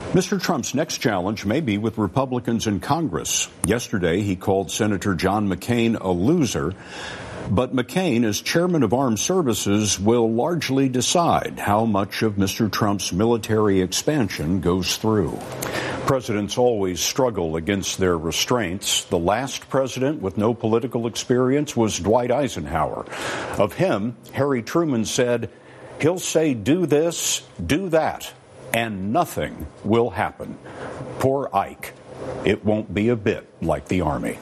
Mr. Trump's next challenge may be with Republicans in Congress. Yesterday, he called Senator John McCain a loser. But McCain, as chairman of Armed Services, will largely decide how much of Mr. Trump's military expansion goes through. Presidents always struggle against their restraints. The last president with no political experience was Dwight Eisenhower. Of him, Harry Truman said, "He'll say do this, do that, and nothing will happen." Poor Ike. It won't be a bit like the Army.